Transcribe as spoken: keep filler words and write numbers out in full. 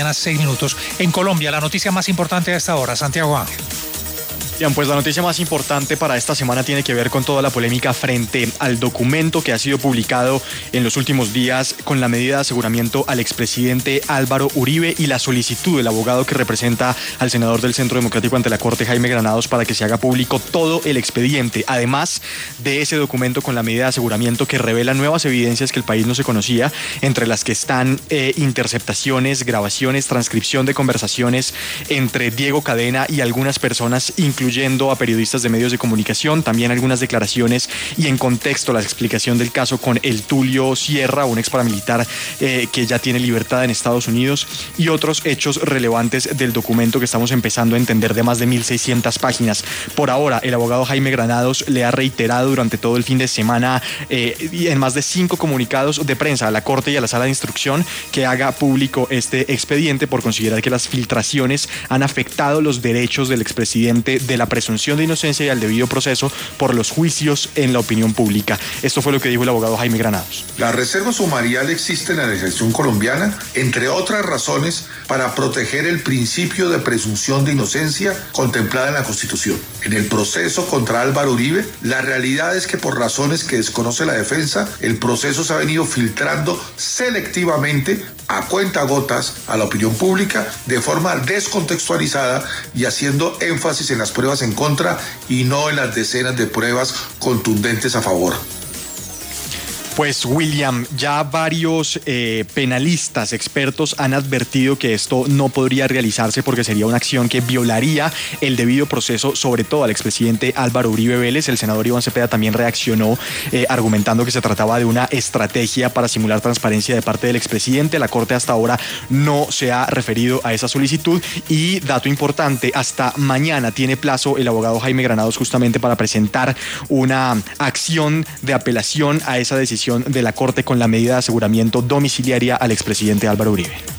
Seis minutos. En Colombia, la noticia más importante a esta hora, Santiago Ángel. Bien, pues la noticia más importante para esta semana tiene que ver con toda la polémica frente al documento que ha sido publicado en los últimos días con la medida de aseguramiento al expresidente Álvaro Uribe y la solicitud del abogado que representa al senador del Centro Democrático ante la Corte, Jaime Granados, para que se haga público todo el expediente. Además de ese documento con la medida de aseguramiento que revela nuevas evidencias que el país no se conocía, entre las que están eh, interceptaciones, grabaciones, transcripción de conversaciones entre Diego Cadena y algunas personas, incluyendo a periodistas de medios de comunicación, también algunas declaraciones y en contexto la explicación del caso con el Tulio Sierra, un ex paramilitar eh, que ya tiene libertad en Estados Unidos, y otros hechos relevantes del documento que estamos empezando a entender de más de mil seiscientas páginas. Por ahora, el abogado Jaime Granados le ha reiterado durante todo el fin de semana eh, y en más de cinco comunicados de prensa a la Corte y a la Sala de Instrucción que haga público este expediente por considerar que las filtraciones han afectado los derechos del expresidente de la presunción de inocencia y al debido proceso por los juicios en la opinión pública. Esto fue lo que dijo el abogado Jaime Granados. La reserva sumarial existe en la legislación colombiana, entre otras razones, para proteger el principio de presunción de inocencia contemplada en la Constitución. En el proceso contra Álvaro Uribe, la realidad es que por razones que desconoce la defensa, el proceso se ha venido filtrando selectivamente a cuentagotas a la opinión pública de forma descontextualizada y haciendo énfasis en las pruebas en contra y no en las decenas de pruebas contundentes a favor. Pues William, ya varios eh, penalistas expertos han advertido que esto no podría realizarse porque sería una acción que violaría el debido proceso, sobre todo al expresidente Álvaro Uribe Vélez. El senador Iván Cepeda también reaccionó eh, argumentando que se trataba de una estrategia para simular transparencia de parte del expresidente. La Corte hasta ahora no se ha referido a esa solicitud y, dato importante, hasta mañana tiene plazo el abogado Jaime Granados justamente para presentar una acción de apelación a esa decisión de la Corte con la medida de aseguramiento domiciliaria al expresidente Álvaro Uribe.